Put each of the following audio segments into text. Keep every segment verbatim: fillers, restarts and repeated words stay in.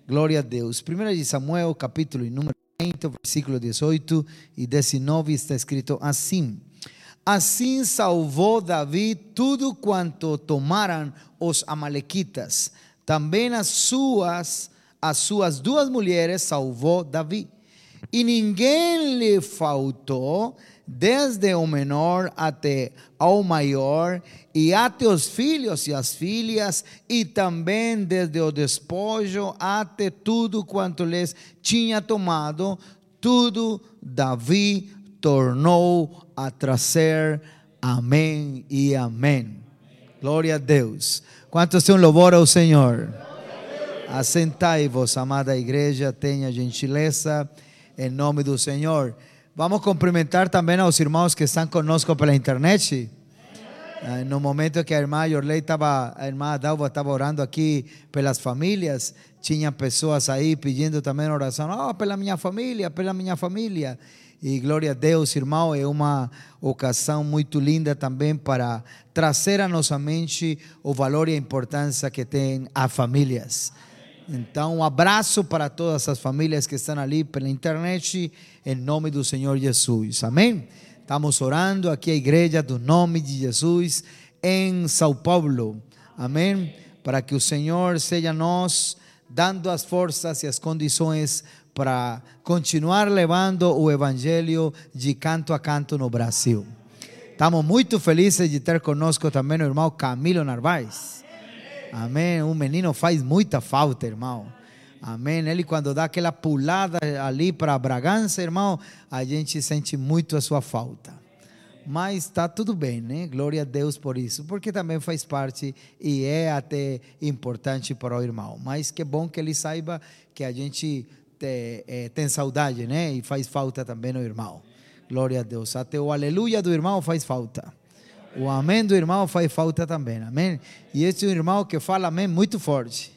Glória a Deus. Primeira de Samuel, capítulo número vinte, versículo dezoito e dezenove, está escrito assim: Assim salvou Davi tudo quanto tomaram os amalequitas. Também as suas, as suas duas mulheres salvou Davi. E ninguém lhe faltou, desde o menor até ao maior, e até os filhos e as filhas, e também desde o despojo até tudo quanto lhes tinha tomado, tudo Davi tornou a trazer. Amém e amém. Glória a Deus. Quantos têm louvor ao Senhor? Assentai-vos, amada igreja, tenha gentileza, em nome do Senhor. Vamos cumprimentar também aos irmãos que estão conosco pela internet. Ah, no momento que a irmã Yorley estava, a irmã Dalva estava orando aqui pelas famílias, tinha pessoas aí pedindo também oração, oh, pela minha família, pela minha família. E glória a Deus, irmão, é uma ocasião muito linda também para trazer à nossa mente o valor e a importância que tem as famílias. Então, um abraço para todas as famílias que estão ali pela internet, em nome do Senhor Jesus. Amém? Estamos orando aqui a igreja do nome de Jesus em São Paulo. Amém? Para que o Senhor seja nós dando as forças e as condições para continuar levando o evangelho de canto a canto no Brasil. Estamos muito felizes de ter conosco também o irmão Camilo Narvaez. Amém. Um menino faz muita falta, irmão. Amém. Ele, quando dá aquela pulada ali para Bragança, irmão, a gente sente muito a sua falta. Mas está tudo bem, né? Glória a Deus por isso, porque também faz parte e é até importante para o irmão. Mas que bom que ele saiba que a gente te, é, tem saudade, né? E faz falta também o irmão. Glória a Deus. Até o aleluia do irmão faz falta. O amém do irmão faz falta também, amém? E esse é um irmão que fala amém muito forte.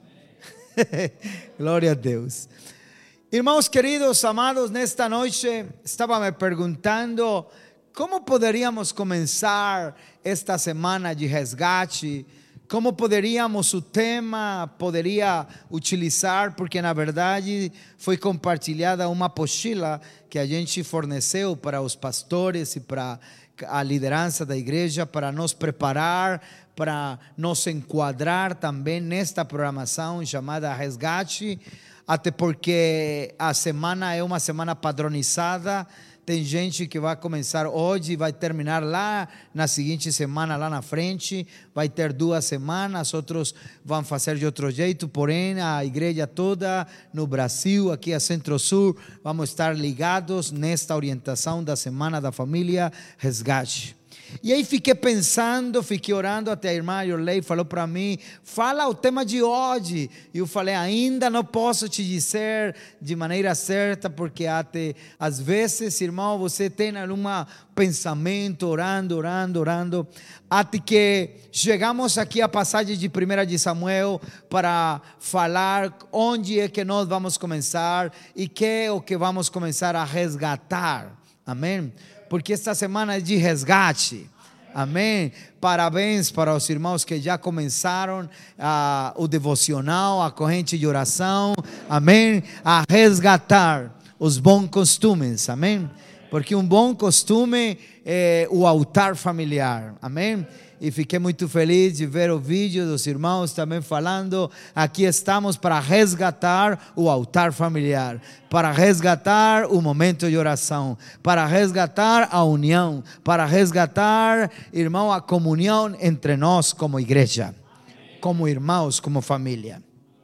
Glória a Deus. Irmãos queridos, amados, nesta noite estava me perguntando como poderíamos começar esta semana de resgate, como poderíamos, o tema poderia utilizar, porque na verdade foi compartilhada uma apostila que a gente forneceu para os pastores e para a liderança da igreja, para nos preparar, para nos enquadrar também nesta programação chamada Resgate, até porque a semana é uma semana padronizada. Tem gente que vai começar hoje e vai terminar lá na seguinte semana, lá na frente, vai ter duas semanas, outros vão fazer de outro jeito, porém a igreja toda no Brasil, aqui a Centro-Sul, vamos estar ligados nesta orientação da Semana da Família Resgate. E aí fiquei pensando, fiquei orando, até a irmã Yorley falou para mim, fala o tema de hoje. E eu falei, ainda não posso te dizer de maneira certa, porque até às vezes, irmão, você tem algum pensamento, orando, orando, orando, até que chegamos aqui à passagem de primeira de Samuel para falar onde é que nós vamos começar e que é o que vamos começar a resgatar. Amém? Porque esta semana é de resgate. Amém. Parabéns para os irmãos que já começaram uh, o devocional, a corrente de oração. Amém. A resgatar os bons costumes. Amém. Porque um bom costume é o altar familiar. Amém. E fiquei muito feliz de ver o vídeo dos irmãos também falando, aqui estamos para resgatar o altar familiar, para resgatar o momento de oração, para resgatar a união, para resgatar, irmão, a comunhão entre nós como igreja, como irmãos, como família.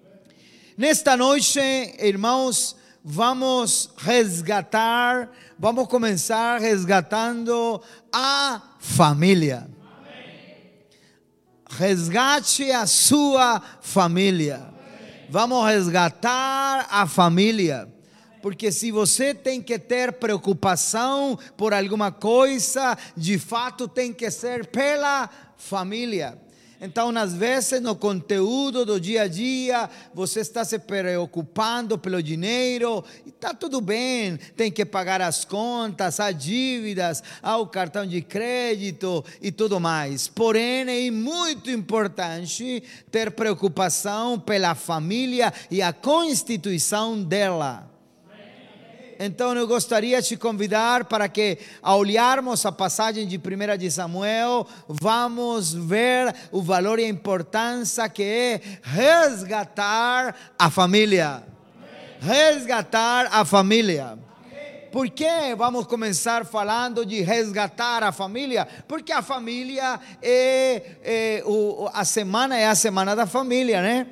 Nesta noite, irmãos, vamos resgatar, vamos começar resgatando a família. Resgate a sua família. Vamos resgatar a família. Porque se você tem que ter preocupação por alguma coisa, de fato tem que ser pela família. Então, às vezes, no conteúdo do dia a dia, você está se preocupando pelo dinheiro, e está tudo bem, tem que pagar as contas, as dívidas, o cartão de crédito e tudo mais. Porém, é muito importante ter preocupação pela família e a constituição dela. Então eu gostaria de te convidar para que, ao olharmos a passagem de primeira de Samuel, vamos ver o valor e a importância que é resgatar a família. Resgatar a família. Por que vamos começar falando de resgatar a família? Porque a família é, é o, a semana é a semana da família, né?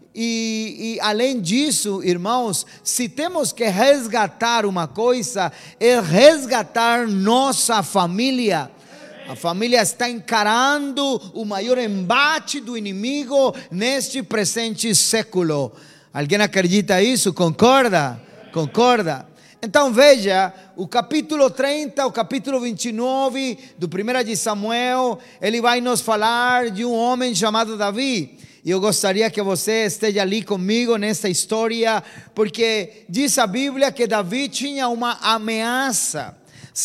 E, e além disso, irmãos, se temos que resgatar uma coisa, é resgatar nossa família. A família está encarando o maior embate do inimigo neste presente século. Alguém acredita isso? Concorda? Concorda? Então veja, o capítulo trinta, o capítulo vinte e nove do primeira de Samuel, ele vai nos falar de um homem chamado Davi. E eu gostaria que você esteja ali comigo nessa história, porque diz a Bíblia que Davi tinha uma ameaça.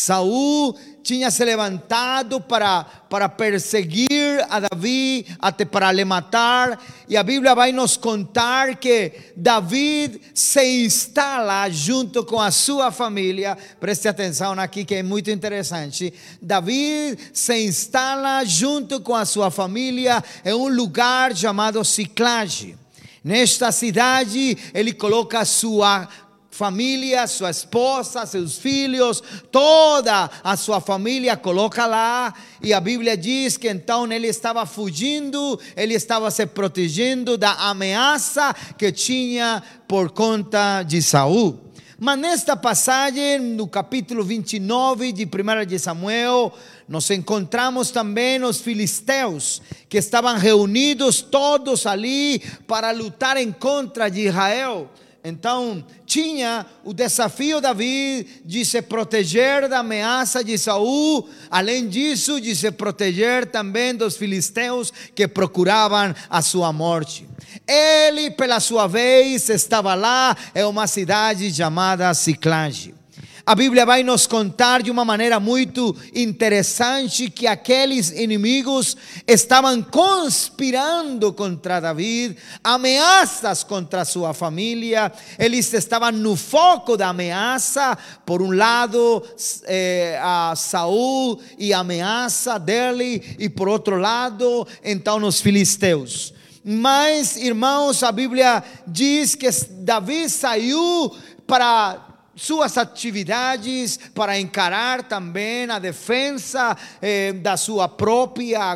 Saul tinha se levantado para, para perseguir a Davi, até para lhe matar. E a Bíblia vai nos contar que Davi se instala junto com a sua família. Preste atenção aqui que é muito interessante. Davi se instala junto com a sua família em um lugar chamado Siclage. Nesta cidade ele coloca a sua família, sua esposa, seus filhos, toda a sua família coloca lá. E a Bíblia diz que então ele estava fugindo, ele estava se protegendo da ameaça que tinha por conta de Saul. Mas nesta passagem, no capítulo vinte e nove de primeira de Samuel, nós encontramos também os filisteus, que estavam reunidos todos ali para lutar em contra de Israel. Então tinha o desafio de Davi de se proteger da ameaça de Saul, além disso de se proteger também dos filisteus que procuravam a sua morte. Ele, pela sua vez, estava lá em uma cidade chamada Siclage. A Bíblia vai nos contar de uma maneira muito interessante que aqueles inimigos estavam conspirando contra Davi, ameaças contra sua família. Eles estavam no foco da ameaça. Por um lado, eh, a Saul e a ameaça dele, e por outro lado, então os filisteus. Mas, irmãos, a Bíblia diz que Davi saiu para suas atividades, para encarar também a defesa eh, da sua própria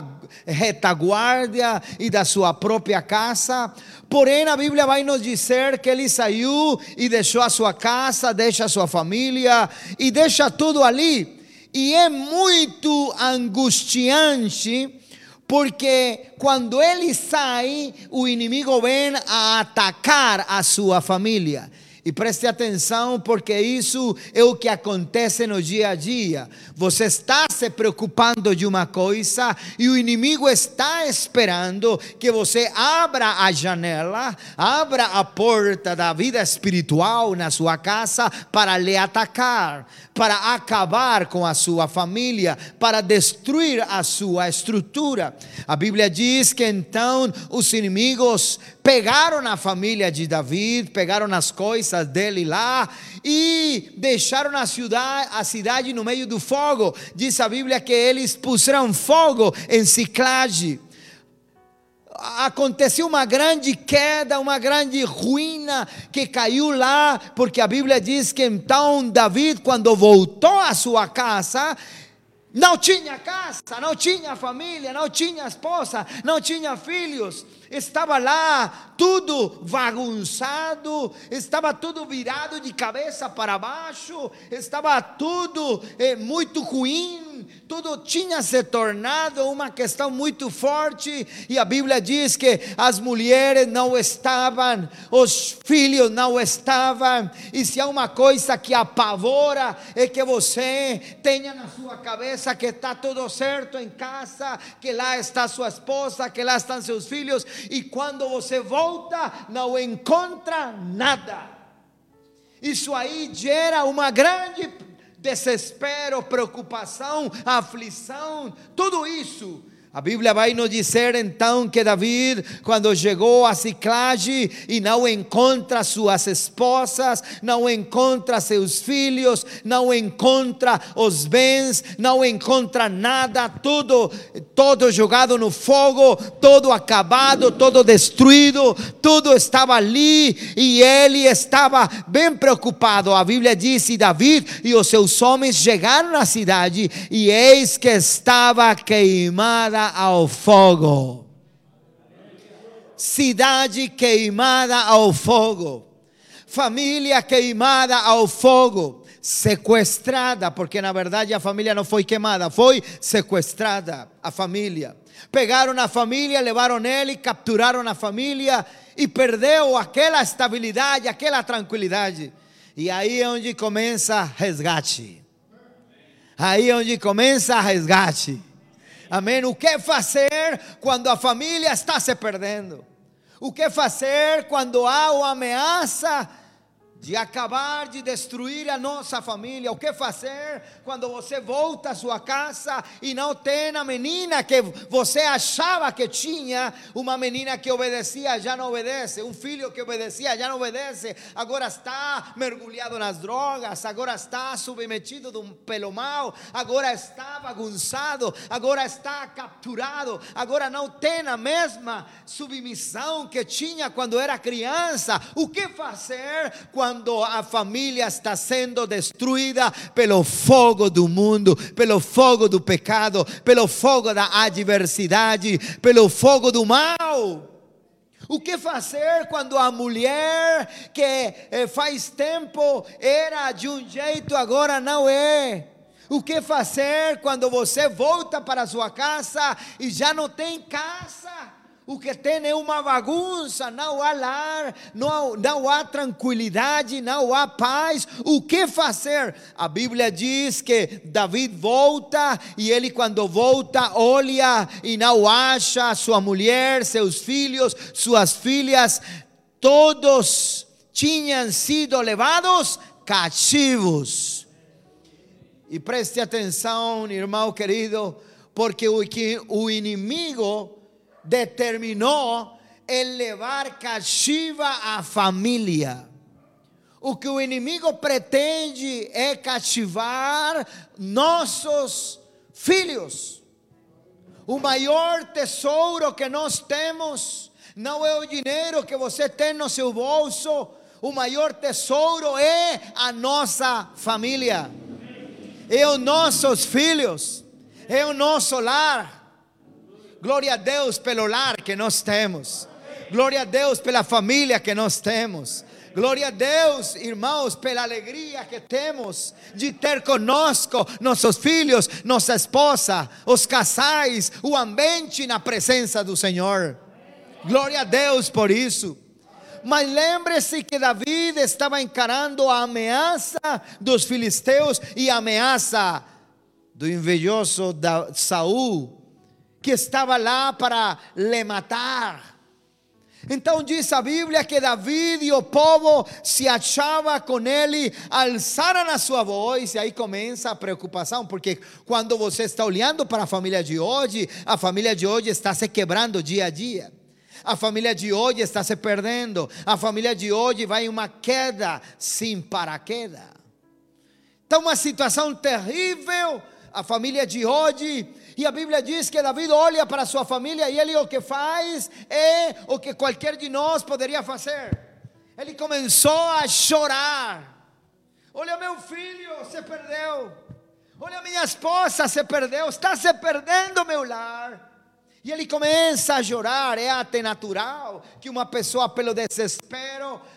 retaguarda e da sua própria casa. Porém, a Bíblia vai nos dizer que ele saiu e deixou a sua casa, deixa a sua família e deixa tudo ali. E é muito angustiante, porque quando ele sai, o inimigo vem a atacar a sua família. E preste atenção, porque isso é o que acontece no dia a dia. Você está se preocupando de uma coisa e o inimigo está esperando que você abra a janela, abra a porta da vida espiritual na sua casa para lhe atacar, para acabar com a sua família, para destruir a sua estrutura. A Bíblia diz que então os inimigos pegaram a família de Davi, pegaram as coisas dele lá e deixaram a cidade, a cidade no meio do fogo. Diz a Bíblia que eles puseram fogo em Siclage. Aconteceu uma grande queda, uma grande ruína que caiu lá, porque a Bíblia diz que então Davi, quando voltou à sua casa, não tinha casa, não tinha família, não tinha esposa, não tinha filhos. Estava lá tudo bagunçado, estava tudo virado de cabeça para baixo, estava tudo eh, muito ruim, tudo tinha se tornado uma questão muito forte. E a Bíblia diz que as mulheres não estavam, os filhos não estavam. E se há uma coisa que apavora é que você tenha na sua cabeça pensa que está tudo certo em casa, que lá está sua esposa, que lá estão seus filhos, e quando você volta não encontra nada. Isso aí gera uma grande desespero, preocupação, aflição, tudo isso. A Bíblia vai nos dizer então que Davi, quando chegou a Ziclag e não encontra suas esposas, não encontra seus filhos, não encontra os bens, não encontra nada, tudo, todo jogado no fogo, todo acabado, todo destruído, tudo estava ali e ele estava bem preocupado. A Bíblia diz: e Davi e os seus homens chegaram à cidade e eis que estava queimada ao fogo. Cidade queimada ao fogo, família queimada ao fogo, sequestrada, porque na verdade a família não foi queimada, foi sequestrada a família. Pegaram a família, levaram ele, capturaram a família e perdeu aquela estabilidade, aquela tranquilidade. E aí é onde começa resgate. Aí é onde começa resgate. Amém? O que fazer quando a família está se perdendo? O que fazer quando há uma ameaça de acabar, de destruir a nossa família? O que fazer quando você volta à sua casa e não tem a menina que você achava que tinha? Uma menina que obedecia já não obedece, um filho que obedecia já não obedece, agora está mergulhado nas drogas, agora está submetido pelo mal, agora está bagunçado, agora está capturado, agora não tem a mesma submissão que tinha quando era criança. O que fazer quando Quando a família está sendo destruída pelo fogo do mundo, pelo fogo do pecado, pelo fogo da adversidade, pelo fogo do mal? O que fazer quando a mulher que eh, faz tempo era de um jeito, agora não é? O que fazer quando você volta para sua casa e já não tem casa? O que tem é uma bagunça, não há lar, não, não há tranquilidade, não há paz. O que fazer? A Bíblia diz que Davi volta e ele, quando volta, olha e não acha sua mulher, seus filhos, suas filhas, todos tinham sido levados cativos. E preste atenção, irmão querido, porque o, que, o inimigo determinou el levar cativa a família. O que o inimigo pretende é cativar nossos filhos. O maior tesouro que nós temos não é o dinheiro que você tem no seu bolso. O maior tesouro é a nossa família, é os nossos filhos, é o nosso lar. Glória a Deus pelo lar que nós temos. Glória a Deus pela família que nós temos. Glória a Deus, irmãos, pela alegria que temos de ter conosco nossos filhos, nossa esposa, os casais, o ambiente na presença do Senhor. Glória a Deus por isso. Mas lembre-se que Davi estava encarando a ameaça dos filisteus e a ameaça do invejoso da Saul, que estava lá para lhe matar. Então diz a Bíblia que Davi e o povo se achava com ele, alçaram a sua voz, e aí começa a preocupação, porque quando você está olhando para a família de hoje, a família de hoje está se quebrando dia a dia. A família de hoje está se perdendo. A família de hoje vai em uma queda sem paraquedas. Então uma situação terrível, a família de hoje. E a Bíblia diz que Davi olha para sua família e ele o que faz é o que qualquer de nós poderia fazer. Ele começou a chorar. Olha, meu filho se perdeu. Olha, minha esposa se perdeu. Está se perdendo meu lar. E ele começa a chorar. É até natural que uma pessoa, pelo desespero,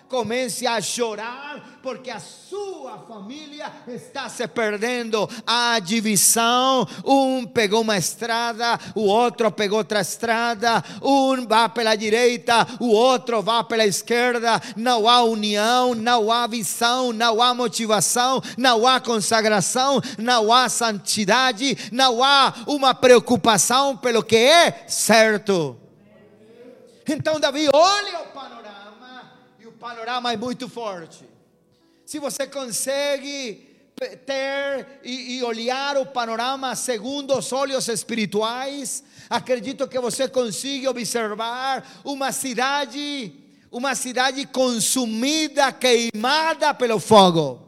comece a chorar, porque a sua família está se perdendo. Há divisão, um pegou uma estrada, o outro pegou outra estrada, um vai pela direita, o outro vai pela esquerda. Não há união, não há visão, não há motivação, não há consagração, não há santidade, não há uma preocupação pelo que é certo. Então Davi olha o panorama, e o panorama é muito forte. Se você consegue ter e, e olhar o panorama segundo os olhos espirituais, acredito que você consiga observar uma cidade, uma cidade consumida, queimada pelo fogo.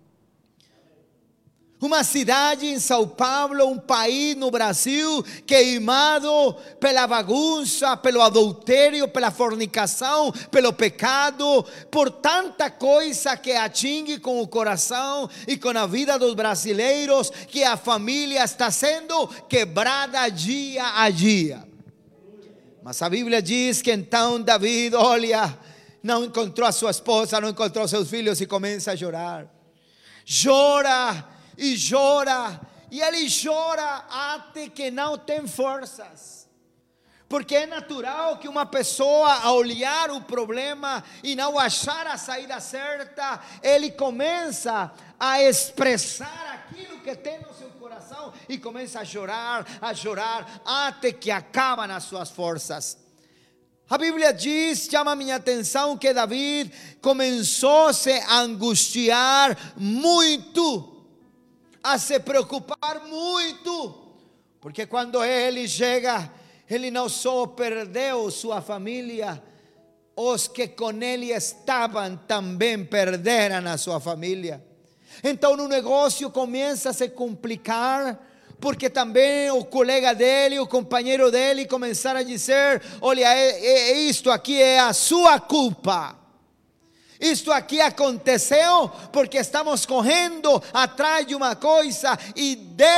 Uma cidade em São Paulo, um país no Brasil queimado pela bagunça, pelo adultério, pela fornicação, pelo pecado, por tanta coisa que atinge com o coração e com a vida dos brasileiros, que a família está sendo quebrada dia a dia. Mas a Bíblia diz que então Davi, olha, não encontrou a sua esposa, não encontrou seus filhos e começa a chorar. Chora e chora, e ele chora até que não tem forças, porque é natural que uma pessoa, ao olhar o problema e não achar a saída certa, ele começa a expressar aquilo que tem no seu coração e começa a chorar, a chorar, até que acaba nas suas forças. A Bíblia diz, chama minha atenção, que Davi começou a se angustiar muito, a se preocupar muito, porque quando ele chega, ele não só perdeu sua família, os que com ele estavam também perderam a sua família. Então o negócio começa a se complicar, porque também o colega dele, o companheiro dele começaram a dizer: olha, é, é, isto aqui é a sua culpa. Isto aqui aconteceu porque estamos correndo atrás de uma coisa e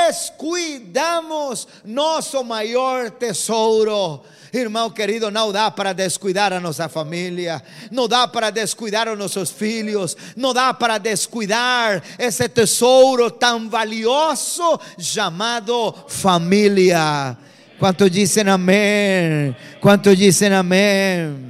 descuidamos nosso maior tesouro. Irmão querido, não dá para descuidar a nossa família, não dá para descuidar os nossos filhos, não dá para descuidar esse tesouro tão valioso chamado família. Quanto dizem amém? Quanto dizem amém?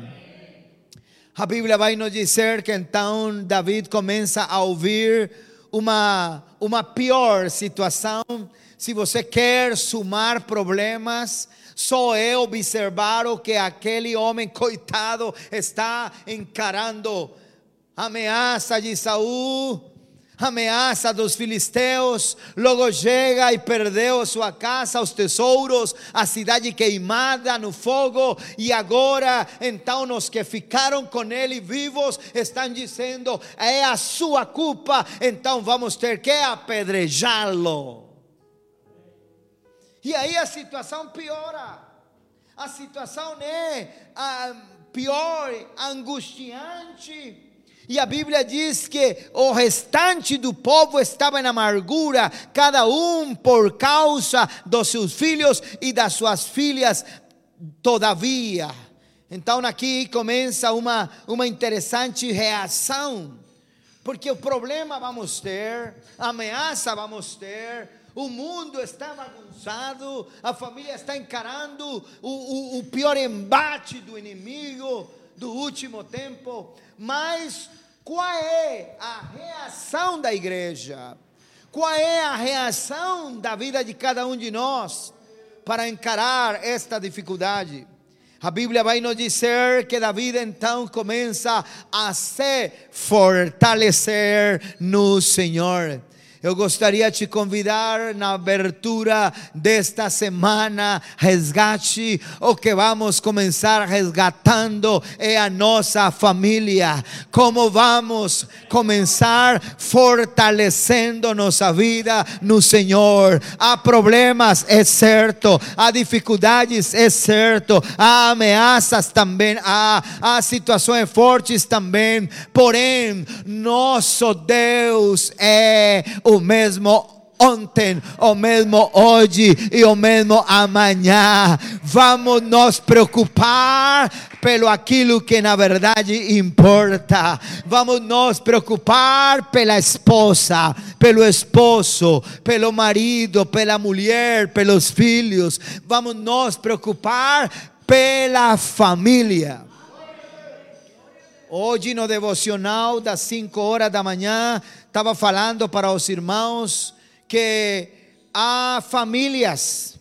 A Bíblia vai nos dizer que então Davi começa a ouvir uma, uma pior situação. Se você quer somar problemas, só é observar o que aquele homem coitado está encarando. Ameaça de Saul, ameaça dos filisteus, logo chega e perdeu sua casa, os tesouros, a cidade queimada no fogo, e agora então os que ficaram com ele vivos estão dizendo: é a sua culpa, então vamos ter que apedrejá-lo. E aí a situação piora, a situação é a pior, angustiante. E a Bíblia diz que o restante do povo estava em amargura, cada um por causa dos seus filhos e das suas filhas. Todavia, então aqui começa uma, uma interessante reação, porque o problema vamos ter, a ameaça vamos ter, o mundo está bagunçado, a família está encarando o, o, o pior embate do inimigo do último tempo. Mas qual é a reação da igreja? Qual é a reação da vida de cada um de nós para encarar esta dificuldade? A Bíblia vai nos dizer que Davi então começa a se fortalecer no Senhor. Eu gostaria de te convidar na abertura desta semana, resgate. O que vamos começar resgatando é a nossa família. Como vamos começar fortalecendo nossa vida no Senhor. Há problemas, é certo. Há dificuldades, é certo. Há ameaças também. Há, há situações fortes também. Porém, nosso Deus é o o mesmo ontem, o mesmo hoje e o mesmo amanhã. Vamos nos preocupar pelo aquilo que na verdade importa. Vamos nos preocupar pela esposa, pelo esposo, pelo marido, pela mulher, pelos filhos. Vamos nos preocupar pela família. Hoje no devocional das cinco horas da manhã, estava falando para os irmãos que há famílias,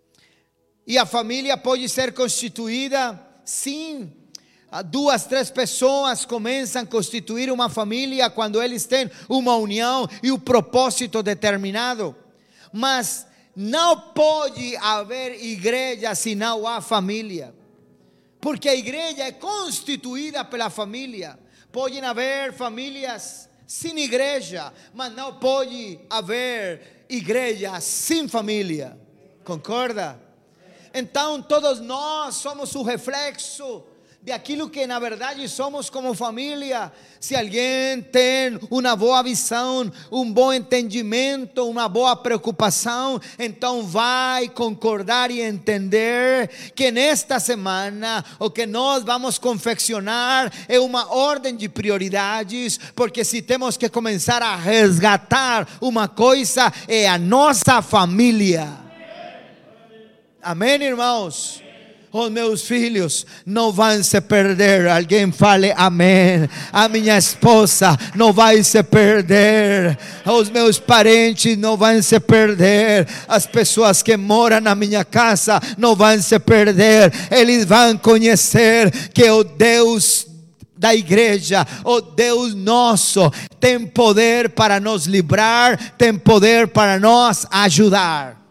e a família pode ser constituída, sim, duas, três pessoas começam a constituir uma família quando eles têm uma união e um propósito determinado, mas não pode haver igreja se não há família. Porque a igreja é constituída pela família. Podem haver famílias sem igreja, mas não pode haver igreja sem família. Concorda? Então todos nós somos o reflexo de aquilo que na verdade somos como família. Se alguém tem uma boa visão, um bom entendimento, uma boa preocupação, então vai concordar e entender que nesta semana o que nós vamos confeccionar é uma ordem de prioridades, porque se temos que começar a resgatar uma coisa, é a nossa família. Amém, irmãos? Os meus filhos não vão se perder. Alguém fale amém. A minha esposa não vai se perder. Os meus parentes não vão se perder. As pessoas que moram na minha casa não vão se perder. Eles vão conhecer que o Deus da igreja, o Deus nosso, tem poder para nos livrar, tem poder para nos ajudar.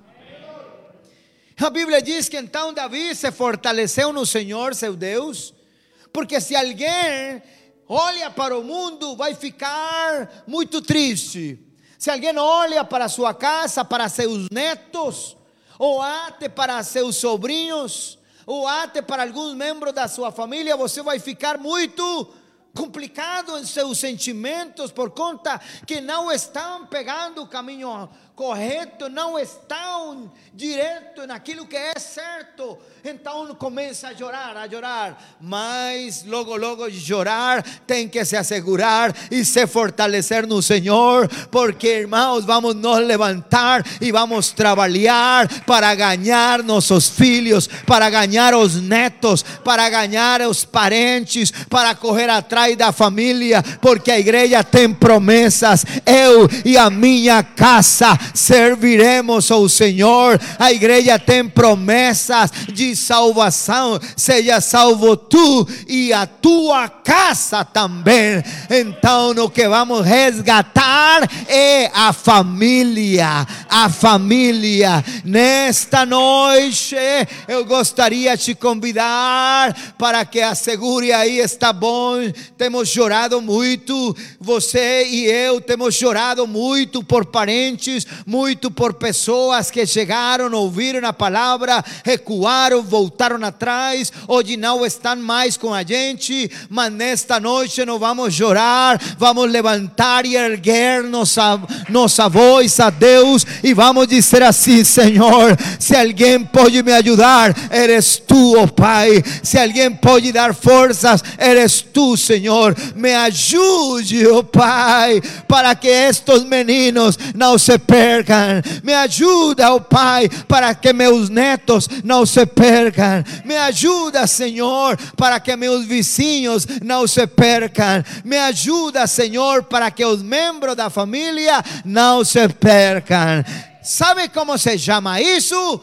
A Bíblia diz que então Davi se fortaleceu no Senhor, seu Deus, porque se alguém olha para o mundo, vai ficar muito triste. Se alguém olha para sua casa, para seus netos, ou até para seus sobrinhos, ou até para alguns membros da sua família, você vai ficar muito complicado em seus sentimentos, por conta que não estão pegando o caminho correto, não estão direto naquilo que é certo. Então começa a chorar, a chorar, mas logo logo chorar tem que se assegurar e se fortalecer no Senhor, porque irmãos, vamos nos levantar e vamos trabalhar para ganhar nossos filhos, para ganhar os netos, para ganhar os parentes, para correr atrás da família, porque a igreja tem promessas. Eu e a minha casa serviremos ao Senhor. A igreja tem promessas de salvação. Seja salvo tu e a tua casa também. Então o que vamos resgatar é a família. A família. Nesta noite eu gostaria de te convidar para que assegure aí, está bom? Temos chorado muito, você e eu temos chorado muito por parentes, muito por pessoas que chegaram, ouviram a palavra, recuaram, voltaram atrás, hoje não estão mais com a gente, mas nesta noite não vamos chorar, vamos levantar e erguer nossa, nossa voz a Deus e vamos dizer assim: Senhor, se alguém pode me ajudar, eres tu, oh Pai. Se alguém pode dar forças, eres tu, Senhor. Me ajude, oh Pai, para que estes meninos não se percam. Me ajuda, oh Pai, para que meus netos não se percam. Me ajuda, Senhor, para que meus vizinhos não se percam. Me ajuda, Senhor, para que os membros da família não se percam. Sabe como se chama isso?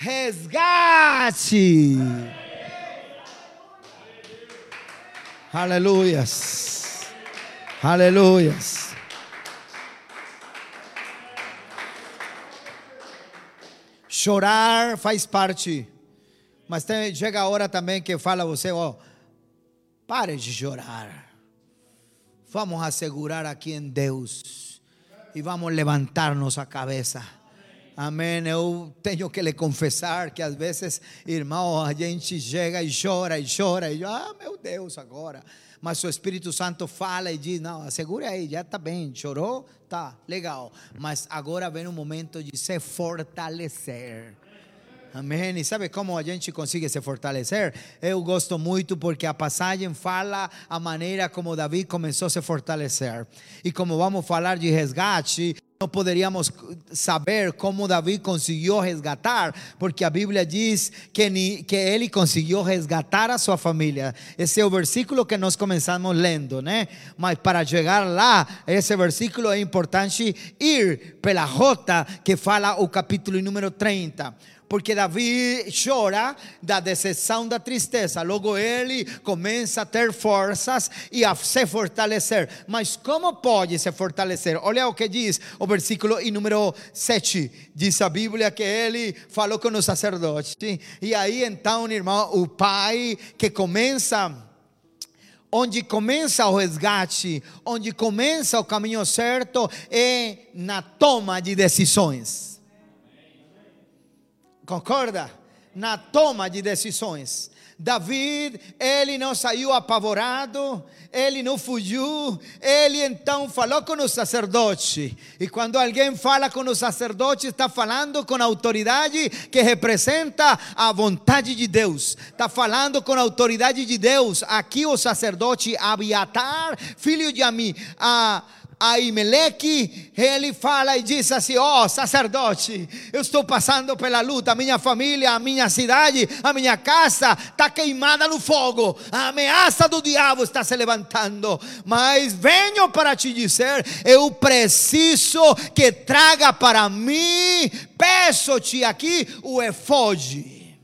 Resgate. Aleluias. Aleluias. Chorar faz parte, mas tem, chega a hora também que fala a você: ó, pare de chorar. Vamos assegurar aqui em Deus e vamos levantar nossa cabeça. Amém. Eu tenho que lhe confessar que às vezes, irmão, a gente chega e chora e chora e ah, meu Deus, agora. Mas o Espírito Santo fala e diz: não, segura aí, já está bem, chorou, tá legal. Mas agora vem um momento de se fortalecer. Amém. E sabe como a gente consegue se fortalecer? Eu gosto muito porque a passagem fala a maneira como Davi começou a se fortalecer. E como vamos falar de resgate, não poderíamos saber como Davi conseguiu resgatar, porque a Bíblia diz que, que ele conseguiu resgatar a sua família. Esse é o versículo que nós começamos lendo, né? Mas para chegar lá, esse versículo é importante ir pela rota que fala o capítulo número trinta. Porque Davi chora da decepção, da tristeza. Logo ele começa a ter forças e a se fortalecer. Mas como pode se fortalecer? Olha o que diz o versículo em número sete. Diz a Bíblia que ele falou com o sacerdote. E aí então, irmão, o pai que começa... Onde começa o resgate, onde começa o caminho certo, é na toma de decisões. Concorda? Na toma de decisões. Davi, ele não saiu apavorado, ele não fugiu, ele então falou com o sacerdote. E quando alguém fala com o sacerdote, está falando com a autoridade que representa a vontade de Deus. Está falando com a autoridade de Deus. Aqui o sacerdote Abiatar, filho de Ami, a Aimeleque, ele fala e diz assim: ó oh, sacerdote, eu estou passando pela luta, a minha família, a minha cidade, a minha casa está queimada no fogo, a ameaça do diabo está se levantando, mas venho para te dizer, eu preciso que traga para mim, peço-te aqui o efode.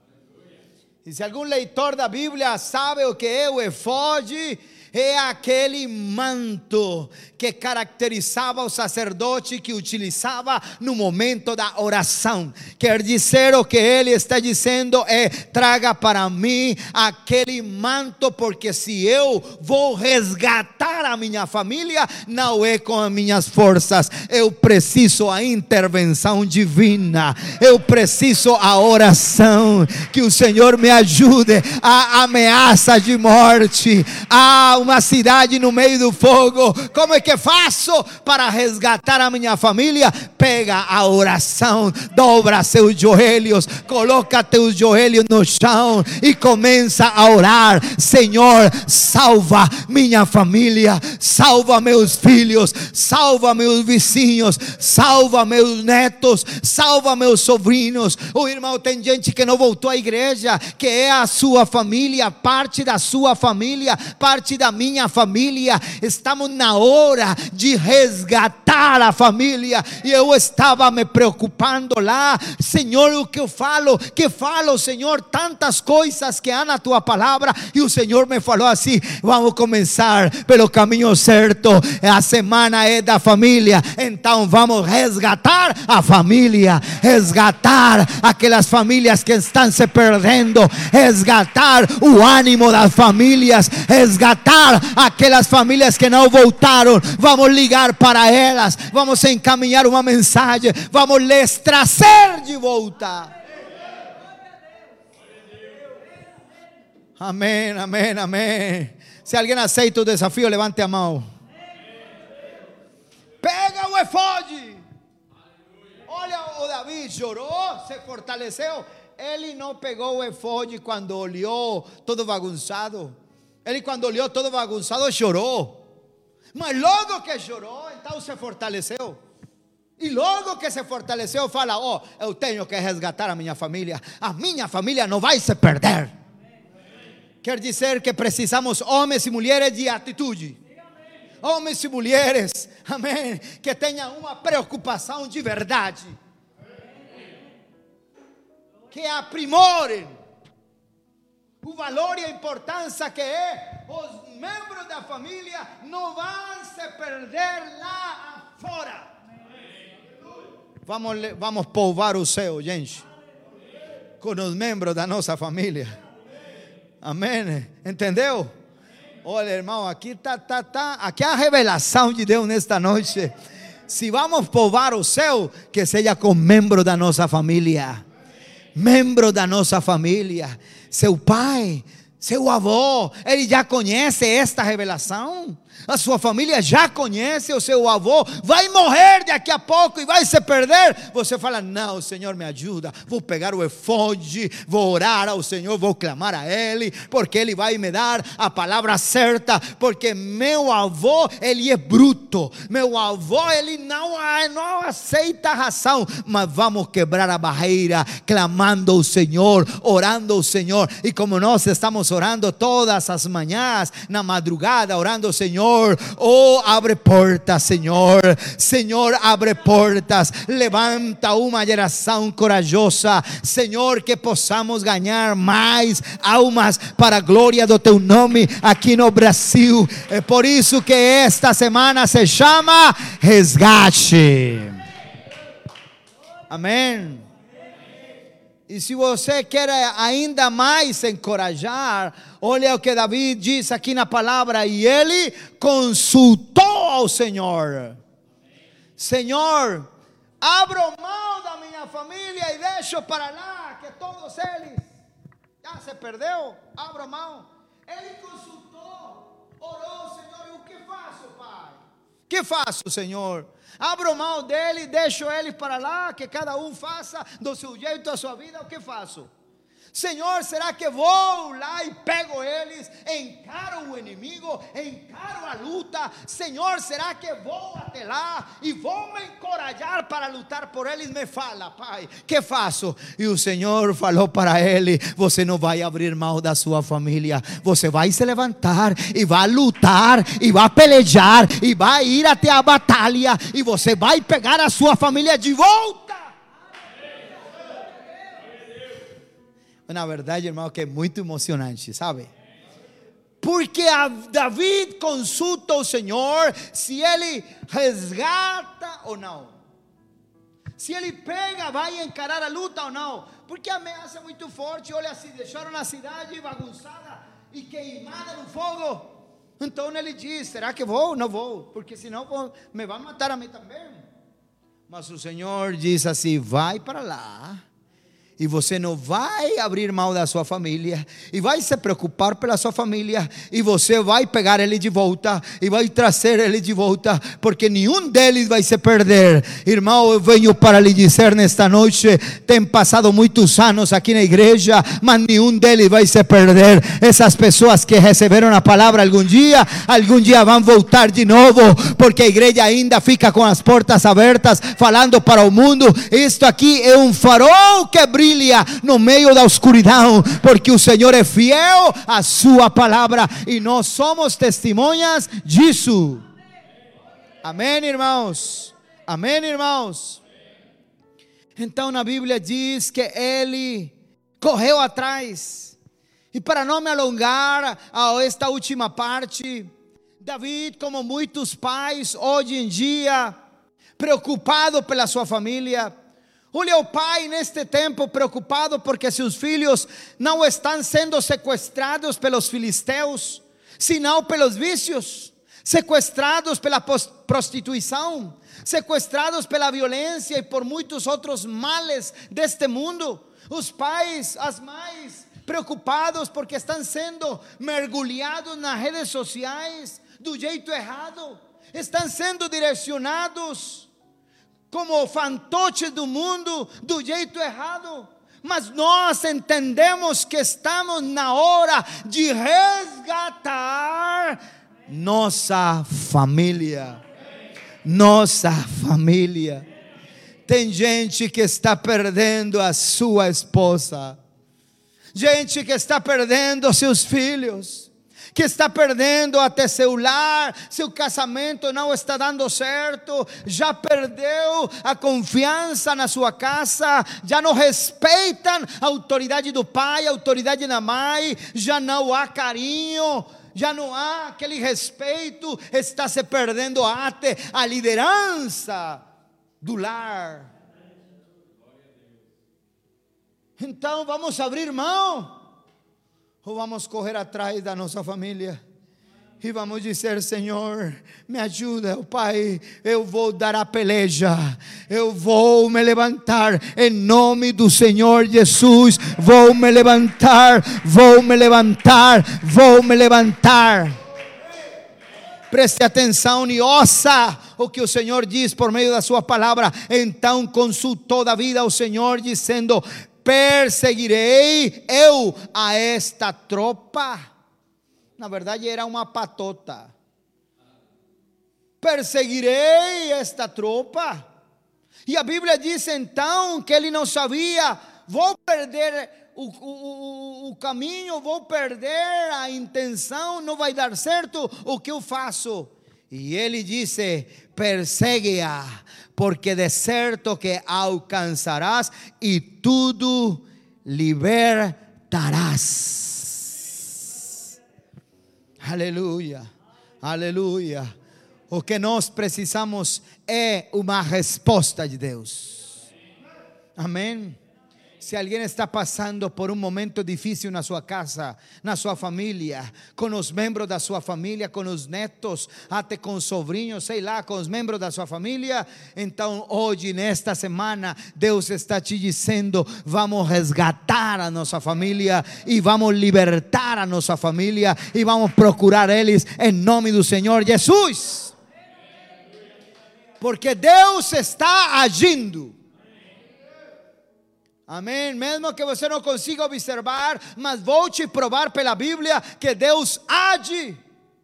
E se algum leitor da Bíblia sabe o que é o efode, é aquele manto que caracterizava o sacerdote que utilizava no momento da oração. Quer dizer, o que ele está dizendo é: traga para mim aquele manto, porque se eu vou resgatar a minha família, não é com as minhas forças, eu preciso a intervenção divina, eu preciso a oração, que o Senhor me ajude. A ameaça de morte, a uma cidade no meio do fogo, como é que faço para resgatar a minha família? Pega a oração, dobra seus joelhos, coloca teus joelhos no chão e começa a orar: Senhor, salva minha família, salva meus filhos, salva meus vizinhos, salva meus netos, salva meus sobrinhos. O irmão, tem gente que não voltou à igreja, que é a sua família, parte da sua família, parte da minha família. Estamos na hora de resgatar a família. E eu estava me preocupando lá: Senhor, o que eu falo? Que falo, Senhor? Tantas coisas que há na tua palavra. E o Senhor me falou assim: vamos começar pelo caminho certo. A semana é da família, então vamos resgatar a família, resgatar aquelas famílias que estão se perdendo, resgatar o ânimo das famílias, resgatar aquelas famílias que não voltaram. Vamos ligar para elas, vamos encaminhar uma mensagem, vamos lhes trazer de volta. Amém, amém, amém. Se alguém aceita o desafio, levante a mão. Pega o efode. Olha, o Davi chorou, se fortaleceu. Ele não pegou o efode quando olhou todo bagunçado. Ele, quando olhou todo bagunçado, chorou. Mas logo que chorou, então se fortaleceu. E logo que se fortaleceu, fala: ó, oh, eu tenho que resgatar a minha família. A minha família não vai se perder. Quer dizer que precisamos homens e mulheres de atitude. Homens e mulheres, amém, que tenham uma preocupação de verdade, que aprimorem o valor e a importância que é os membros da família não vão se perder lá fora. Vamos, vamos povoar o céu, gente, com os membros da nossa família. Amém? Entendeu? Olha, irmão, aqui tá, tá, tá. Aqui é a revelação de Deus nesta noite. Se vamos povoar o céu, que seja com membros da nossa família. Membros da nossa família. Seu pai, seu avô, ele já conhece esta revelação. A sua família já conhece o seu avô. Vai morrer daqui a pouco e vai se perder. Você fala: não, Senhor, me ajuda. Vou pegar o efode, vou orar ao Senhor, vou clamar a Ele, porque Ele vai me dar a palavra certa. Porque meu avô, ele é bruto. Meu avô, ele não, não aceita a razão. Mas vamos quebrar a barreira, clamando ao Senhor, orando ao Senhor. E como nós estamos orando todas as manhãs, na madrugada, orando ao Senhor. Oh, abre portas, Senhor. Senhor, abre portas. Levanta uma geração corajosa, Senhor, que possamos ganhar mais almas para a glória do Teu nome aqui no Brasil. É por isso que esta semana se chama Resgate. Amém. E se você quer ainda mais se encorajar, olha o que David diz aqui na palavra: e ele consultou ao Senhor. Senhor, abro mão da minha família e deixo para lá, que todos eles já se perdeu. Abro mão. Ele consultou, orou: Senhor, e o que faço, Pai? O que faço, Senhor? Abro mão dele, deixo ele para lá, que cada um faça do seu jeito a sua vida. O que faço? Senhor, será que vou lá e pego eles, encaro o inimigo, encaro a luta? Senhor, será que vou até lá e vou me encorajar para lutar por eles? Me fala, Pai, que faço? E o Senhor falou para ele: você não vai abrir mão da sua família. Você vai se levantar e vai lutar e vai pelejar e vai ir até a batalha, e você vai pegar a sua família de volta. Na verdade, irmão, que é muito emocionante, sabe? Porque a David consulta o Senhor se ele resgata ou não. Se ele pega, vai encarar a luta ou não. Porque a ameaça é muito forte. Olha, se deixaram a cidade bagunçada e queimada no fogo. Então ele diz: será que vou? Não vou, porque senão vou, me vai matar a mim também. Mas o Senhor diz assim: vai para lá. E você não vai abrir mão da sua família, e vai se preocupar pela sua família, e você vai pegar ele de volta, e vai trazer ele de volta, porque nenhum deles vai se perder. Irmão, eu venho para lhe dizer nesta noite: tem passado muitos anos aqui na igreja, mas nenhum deles vai se perder. Essas pessoas que receberam a palavra algum dia, algum dia vão voltar de novo, porque a igreja ainda fica com as portas abertas, falando para o mundo. Isto aqui é um farol que brilha no meio da escuridão, porque o Senhor é fiel à sua palavra, e nós somos testemunhas disso. Amém, irmãos? Amém, irmãos? Então na Bíblia diz que ele correu atrás. E para não me alongar a esta última parte, David, como muitos pais hoje em dia, preocupado pela sua família. Olha o pai neste tempo preocupado porque seus filhos não estão sendo sequestrados pelos filisteus, senão pelos vícios, sequestrados pela prostituição, sequestrados pela violência e por muitos outros males deste mundo. Os pais, as mães, preocupados porque estão sendo mergulhados nas redes sociais do jeito errado, estão sendo direcionados como fantoches do mundo do jeito errado. Mas nós entendemos que estamos na hora de resgatar nossa família. Nossa família. Tem gente que está perdendo a sua esposa, gente que está perdendo seus filhos, que está perdendo até seu lar, seu casamento não está dando certo, já perdeu a confiança na sua casa, já não respeitam a autoridade do pai, a autoridade da mãe, já não há carinho, já não há aquele respeito, está se perdendo até a liderança do lar. Então vamos abrir mão, ou vamos correr atrás da nossa família E vamos dizer: Senhor, me ajuda, oh Pai, eu vou dar a peleja, eu vou me levantar, em nome do Senhor Jesus, vou me levantar, vou me levantar, vou me levantar. Preste atenção e ouça o que o Senhor diz por meio da sua palavra. Então consultou Davi ao Senhor, dizendo: perseguirei eu a esta tropa. Na verdade era uma patota. Perseguirei esta tropa. E a Bíblia diz então que ele não sabia: vou perder o, o, o caminho, vou perder a intenção, não vai dar certo, o que eu faço? E ele disse: persegue-a, porque de certo que alcançarás e tudo libertarás. Aleluia, aleluia. O que nós precisamos é uma resposta de Deus. Amém. Se alguém está passando por um momento difícil na sua casa, na sua família, com os membros da sua família, com os netos, até com os sobrinhos, sei lá, com os membros da sua família, então hoje, nesta semana, Deus está te dizendo: vamos resgatar a nossa família e vamos libertar a nossa família e vamos procurar eles em nome do Senhor Jesus. Porque Deus está agindo. Amém, mesmo que você não consiga observar, mas vou te provar pela Bíblia que Deus age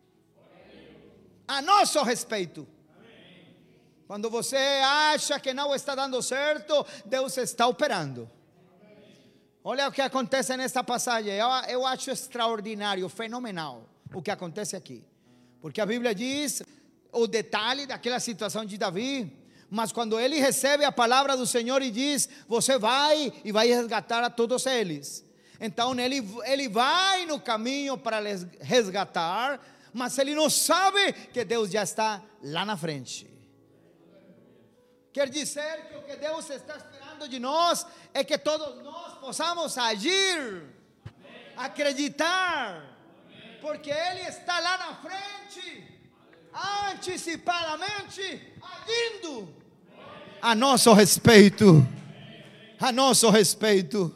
a nosso respeito. Quando você acha que não está dando certo, Deus está operando. Olha o que acontece nesta passagem. Eu, eu acho extraordinário, fenomenal o que acontece aqui. Porque a Bíblia diz o detalhe daquela situação de Davi. Mas quando ele recebe a palavra do Senhor e diz: você vai e vai resgatar a todos eles. Então ele, ele vai no caminho para les resgatar, mas ele não sabe que Deus já está lá na frente. Quer dizer que o que Deus está esperando de nós é que todos nós possamos agir, acreditar, porque Ele está lá na frente, antecipadamente agindo a nosso respeito, a nosso respeito.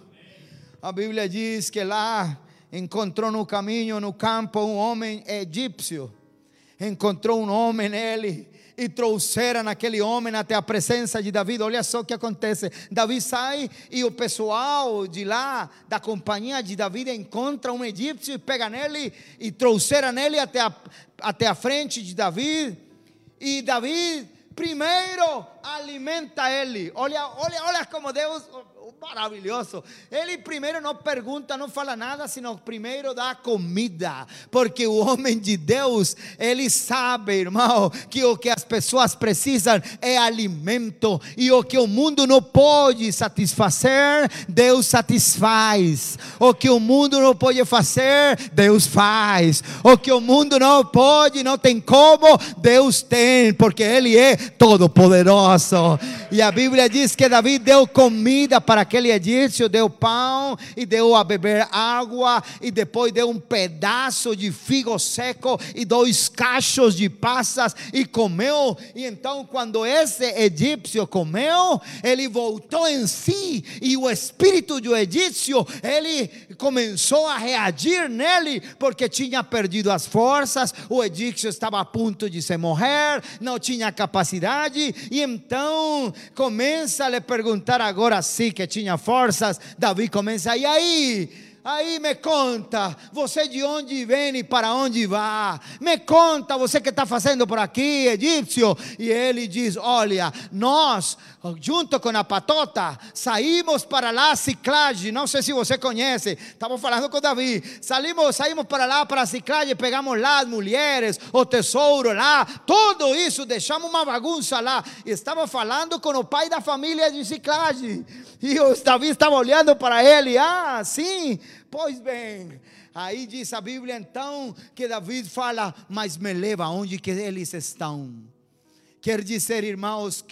A Bíblia diz que lá encontrou no caminho, no campo, um homem egípcio. Encontrou um homem nele e trouxeram aquele homem até a presença de Davi. Olha só o que acontece. Davi sai e o pessoal de lá, da companhia de Davi, encontra um egípcio e pega nele e trouxeram ele até a, até a frente de Davi. E Davi primeiro alimenta ele. Olha, olha, olha como Deus, maravilhoso. Ele primeiro não pergunta, não fala nada, sino primeiro dá comida. Porque o homem de Deus, ele sabe, irmão, que o que as pessoas precisam é alimento. E o que o mundo não pode satisfazer, Deus satisfaz. O que o mundo não pode fazer, Deus faz. O que o mundo não pode, não tem como, Deus tem, porque Ele é todo poderoso. E a Bíblia diz que Davi deu comida para aquele egípcio, deu pão e deu a beber água, e depois deu um pedaço de figo seco e dois cachos de passas e comeu. E então quando esse egípcio comeu, ele voltou em si, e o espírito do egípcio, ele começou a reagir nele, porque tinha perdido as forças. O egípcio estava a ponto de se morrer, não tinha capacidade, e então começa a lhe perguntar, agora sim que tinha forças. Davi começa: e aí? Aí me conta, você de onde vem e para onde vai? Me conta, você que está fazendo por aqui, egípcio? E ele diz: olha, nós, junto com a patota, saímos para lá, Ciclage. Não sei se você conhece, estava falando com Davi. Saímos, saímos para lá, para Ciclage, pegamos lá as mulheres, o tesouro lá, tudo isso, deixamos uma bagunça lá. E estava falando com o pai da família de Ciclage. E o Davi estava olhando para ele: ah, sim, pois bem. Aí diz a Bíblia então que Davi fala: mas me leva aonde que eles estão. Quer dizer, irmãos, que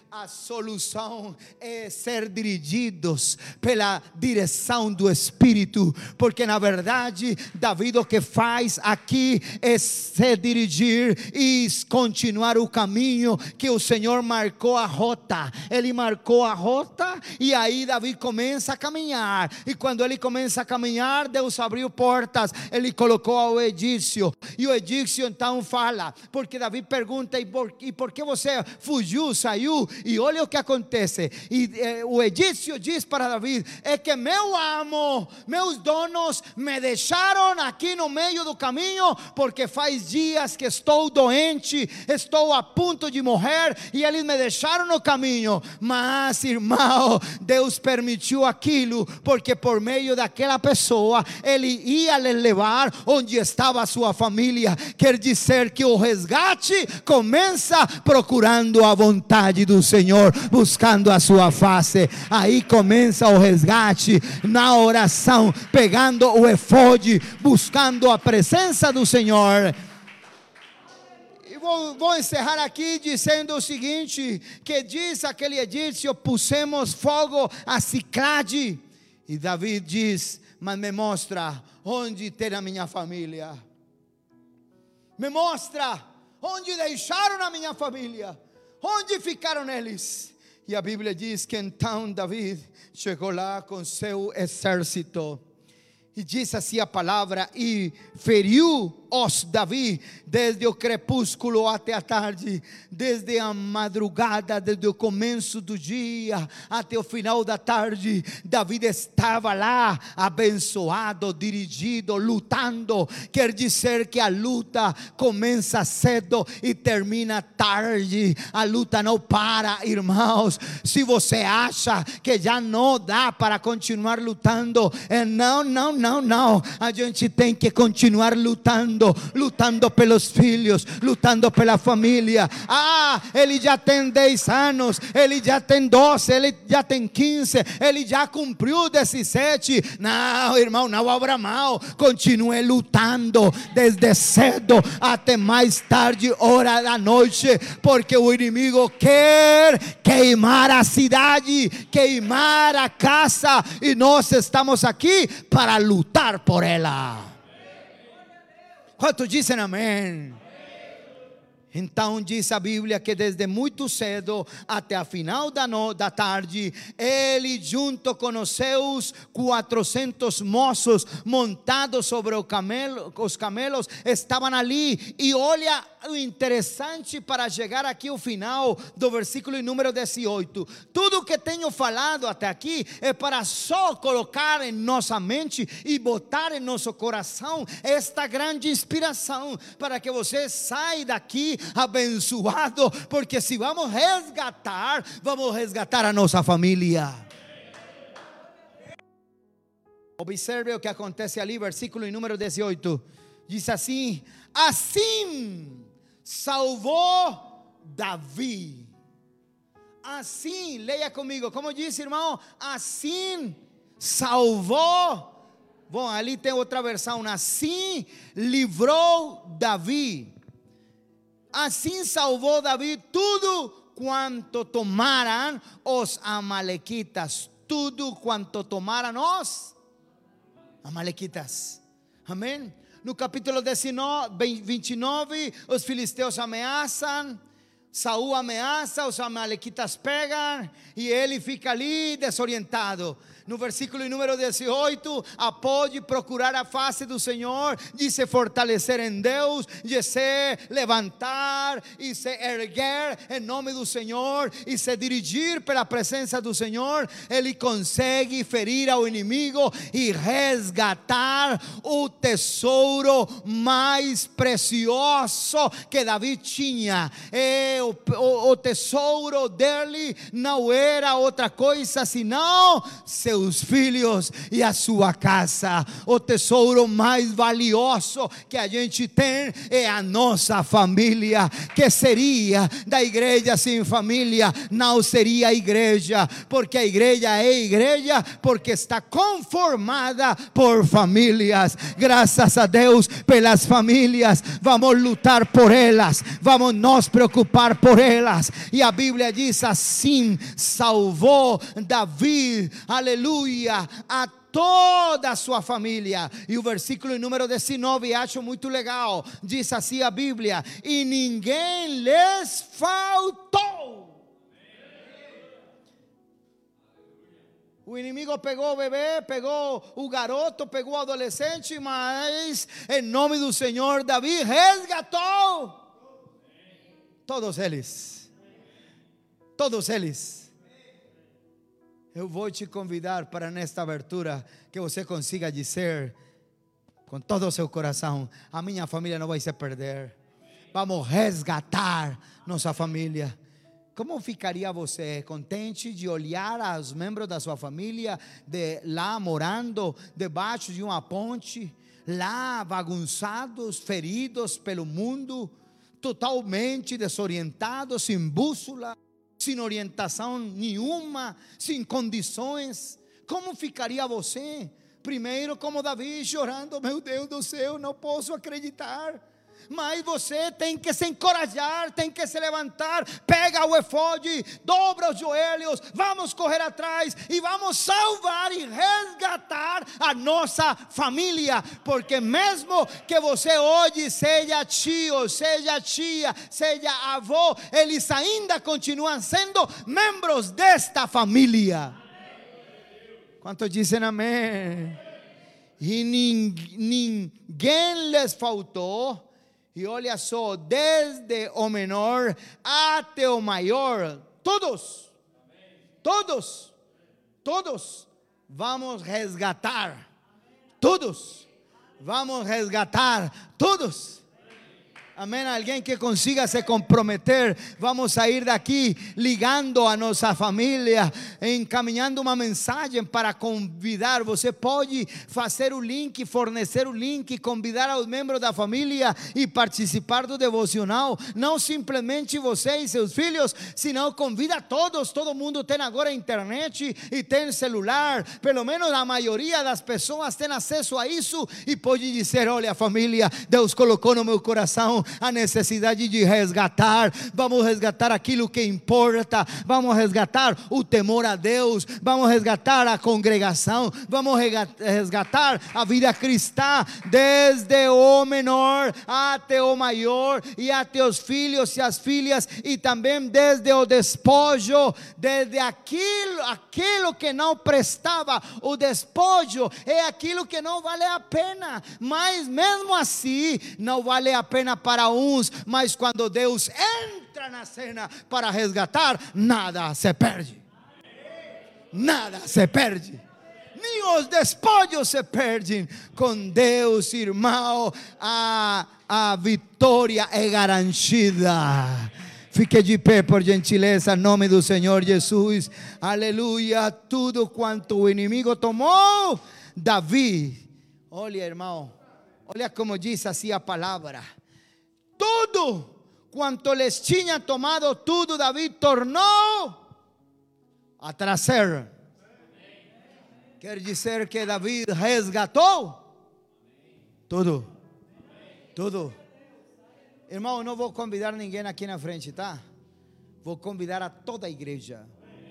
a solução é ser dirigidos pela direção do Espírito, porque na verdade Davi o que faz aqui é se dirigir e continuar o caminho que o Senhor marcou a rota. Ele marcou a rota e aí Davi começa a caminhar, e quando ele começa a caminhar, Deus abriu portas, ele colocou ao egípcio, e o egípcio então fala, porque Davi pergunta, e por, e por que você fugiu, saiu? E olha o que acontece, e eh, o egípcio diz para Davi, é que meu amo, meus donos me deixaram aqui no meio do caminho, porque faz dias que estou doente, estou a ponto de morrer, e eles me deixaram no caminho. Mas irmão, Deus permitiu aquilo, porque por meio daquela pessoa, ele ia lhe levar onde estava a sua família. Quer dizer que o resgate começa procurando a vontade do Senhor, buscando a sua face. Aí começa o resgate na oração, pegando o efode, buscando a presença do Senhor. E vou, vou encerrar aqui dizendo o seguinte, que diz aquele egípcio, pusemos fogo a Siclade, e Davi diz, mas me mostra onde tem a minha família, me mostra onde deixaram a minha família, onde ficaram eles. E a Bíblia diz que então Davi chegou lá com seu exército, e diz assim a palavra, e feriu-os Davi desde o crepúsculo até a tarde, desde a madrugada, desde o começo do dia até o final da tarde. Davi estava lá, abençoado, dirigido, lutando. Quer dizer que a luta começa cedo e termina tarde. A luta não para, irmãos. Se você acha que já não dá para continuar lutando, não, não, não, não. A gente tem que continuar lutando, lutando pelos filhos, lutando pela família. Ah, ele já tem dez anos, ele já tem doze, ele já tem quinze, ele já cumpriu dezessete. Não, irmão, não abra mão, continue lutando desde cedo até mais tarde, hora da noite, porque o inimigo quer queimar a cidade, queimar a casa, e nós estamos aqui para lutar por ela. Quantos dizem amém? Então diz a Bíblia que desde muito cedo até a final da, no, da tarde, ele junto com os seus quatrocentos moços montados sobre o camelo, os camelos, estavam ali. E olha o interessante para chegar aqui ao final do versículo número dezoito. Tudo que tenho falado até aqui é para só colocar em nossa mente e botar em nosso coração esta grande inspiração, para que você saia daqui abençoado, porque se vamos resgatar, vamos resgatar a nossa família. Observe o que acontece ali, versículo número dezoito. Diz assim: assim salvou Davi. Assim, leia comigo, como diz, irmão? Assim salvou. Bom, ali tem outra versão. Assim livrou Davi. Assim salvou Davi tudo quanto tomaram os amalequitas. Tudo quanto tomaram os amalequitas. Amém? No capítulo dezenove, vinte e nove, os filisteus ameaçam, Saul ameaça, os amalequitas pegam e ele fica ali desorientado. No versículo número dezoito, após procurar a face do Senhor, de se fortalecer em Deus, de se levantar e se erguer em nome do Senhor e se dirigir pela presença do Senhor, ele consegue ferir ao inimigo e resgatar o tesouro mais precioso que Davi tinha. E o, o, o tesouro dele não era outra coisa senão seu os filhos e a sua casa. O tesouro mais valioso que a gente tem é a nossa família. Que seria da igreja sem família? Não seria igreja, porque a igreja é igreja porque está conformada por famílias. Graças a Deus pelas famílias. Vamos lutar por elas, vamos nos preocupar clamar por elas. E a Bíblia diz: assim salvou Davi, aleluia, a toda a sua família. E o versículo número dezenove, acho muito legal, diz assim a Bíblia: e ninguém lhes faltou. O inimigo pegou o bebê, pegou o garoto, pegou o adolescente, mas em nome do Senhor, Davi resgatou todos eles. Todos eles. Eu vou te convidar para nesta abertura que você consiga dizer com todo o seu coração: a minha família não vai se perder. Vamos resgatar nossa família. Como ficaria você contente de olhar os membros da sua família de lá morando debaixo de uma ponte, lá bagunçados, feridos pelo mundo, totalmente desorientados, sem bússola, sem orientação nenhuma, sem condições? Como ficaria você? Primeiro, como Davi, chorando: meu Deus do céu, não posso acreditar. Mas você tem que se encorajar, tem que se levantar, pega o efode, dobra os joelhos, vamos correr atrás e vamos salvar e resgatar a nossa família. Porque mesmo que você hoje seja tio, seja tia, seja avô, eles ainda continuam sendo membros desta família. Quantos dizem amém? E ninguém lhes faltou. E olha só, desde o menor até o maior, todos, todos, todos vamos resgatar, todos, vamos resgatar, todos. Amém. Alguém que consiga se comprometer. Vamos sair daqui ligando a nossa família, encaminhando uma mensagem para convidar. Você pode fazer o link, fornecer o link, convidar os membros da família e participar do devocional. Não simplesmente você e seus filhos, senão convida todos. Todo mundo tem agora internet e tem celular. Pelo menos a maioria das pessoas tem acesso a isso e pode dizer: olha, família, Deus colocou no meu coração a necessidade de resgatar. Vamos resgatar aquilo que importa. Vamos resgatar o temor a Deus. Vamos resgatar a congregação. Vamos resgatar a vida cristã, desde o menor até o maior, e até os filhos e as filhas, e também desde o despojo, desde aquilo, aquilo que não prestava. O despojo é aquilo que não vale a pena, mas mesmo assim não vale a pena para uns, mas quando Deus entra na cena para resgatar, nada se perde. Nada se perde. Nem os despojos se perdem. Com Deus, irmão, a, a vitória é garantida. Fique de pé, por gentileza, em nome do Senhor Jesus. Aleluia. Tudo quanto o inimigo tomou, Davi, olha, irmão, olha como diz assim a palavra: tudo quanto les tinha tomado, tudo Davi tornou a trazer. Quer dizer que Davi resgatou tudo, tudo. Irmão, não vou convidar ninguém aqui na frente, tá? Vou convidar a toda a igreja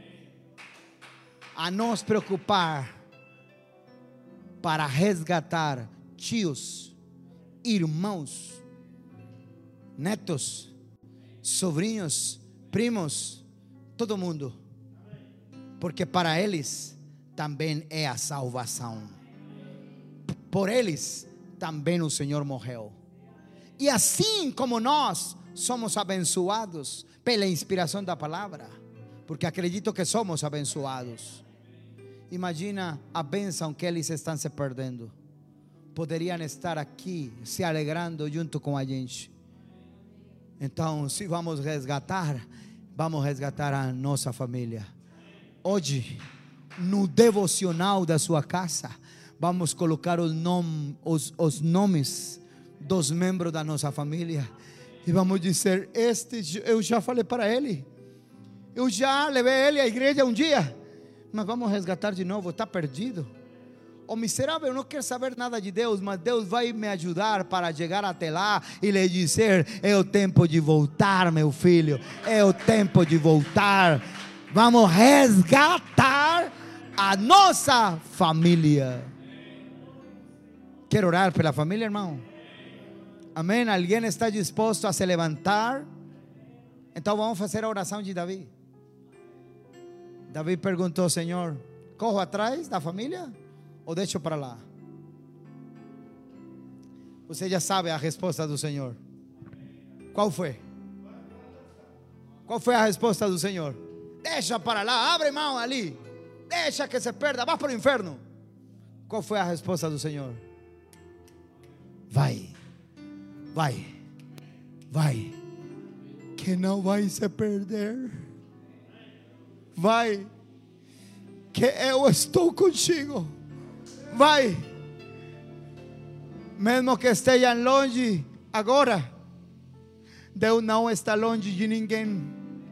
a nos preocupar para resgatar tios, irmãos, netos, sobrinhos, primos, todo mundo, porque para eles também é a salvação. Por eles também o Senhor morreu. E assim como nós somos abençoados pela inspiração da palavra, porque acredito que somos abençoados. Imagina a bênção que eles estão se perdendo. Poderiam estar aqui se alegrando junto com a gente. Então, se vamos resgatar, vamos resgatar a nossa família. Hoje, no devocional da sua casa, vamos colocar os, nom, os, os nomes dos membros da nossa família. E vamos dizer: este eu já falei para ele, eu já levei ele à igreja um dia, mas vamos resgatar de novo. Está perdido. o miserável não quer saber nada de Deus, mas Deus vai me ajudar para chegar até lá e lhe dizer: é o tempo de voltar, meu filho, é o tempo de voltar. Vamos resgatar a nossa família. Quero orar pela família, irmão. Amém? Alguém está disposto a se levantar? Então vamos fazer a oração de Davi. Davi perguntou: Senhor, corro atrás da família ou deixo para lá? Você já sabe a resposta do Senhor. Qual foi? Qual foi a resposta do Senhor? Deixa para lá, abre mão ali, deixa que se perda, vá para o inferno. Qual foi a resposta do Senhor? Vai, vai, vai, que não vai se perder. Vai, que eu estou contigo. Vai, mesmo que estejam longe agora, Deus não está longe de ninguém.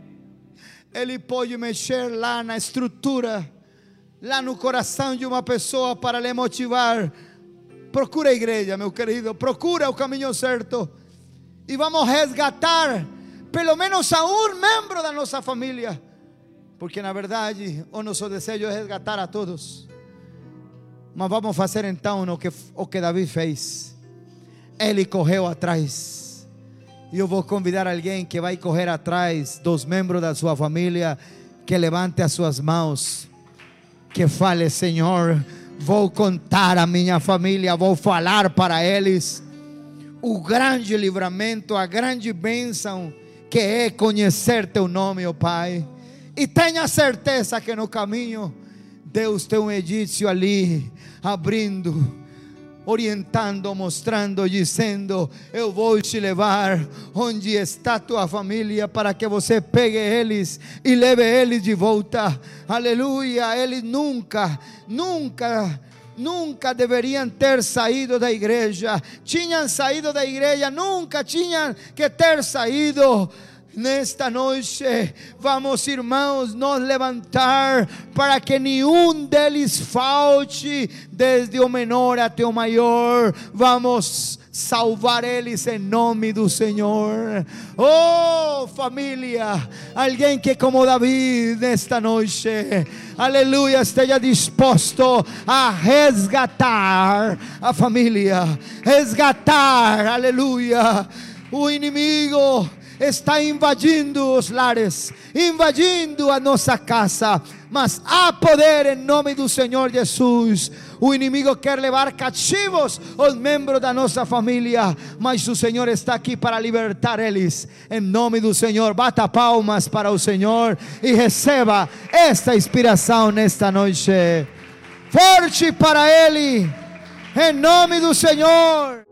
Ele pode mexer lá na estrutura, lá no coração de uma pessoa para lhe motivar. Procura a igreja, meu querido, procura o caminho certo e vamos resgatar pelo menos a um membro da nossa família, porque na verdade o nosso desejo é resgatar a todos. Mas vamos fazer então o que, o que Davi fez. Ele correu atrás. E eu vou convidar alguém que vai correr atrás dos membros da sua família, que levante as suas mãos, que fale: Senhor, vou contar a minha família, vou falar para eles o grande livramento, a grande bênção que é conhecer teu nome, ó Pai. E tenha certeza que no caminho Deus tem um edício ali, abrindo, orientando, mostrando, dizendo: eu vou te levar onde está tua família, para que você pegue eles e leve eles de volta. Aleluia. Eles nunca, nunca nunca deveriam ter saído da igreja. Tinham saído da igreja, nunca tinham que ter saído. Nesta noite, vamos, irmãos, nos levantar para que nenhum deles falte, desde o menor até o maior. Vamos salvar eles em nome do Senhor. Oh, família, alguém que como Davi nesta noite, aleluia, esteja disposto a resgatar a família, resgatar, aleluia. O inimigo está invadindo os lares, invadindo a nossa casa, mas há poder em nome do Senhor Jesus. O inimigo quer levar cativos os membros da nossa família, mas o Senhor está aqui para libertar eles. Em nome do Senhor, bata palmas para o Senhor e receba esta inspiração nesta noite. Forte para Ele, em nome do Senhor.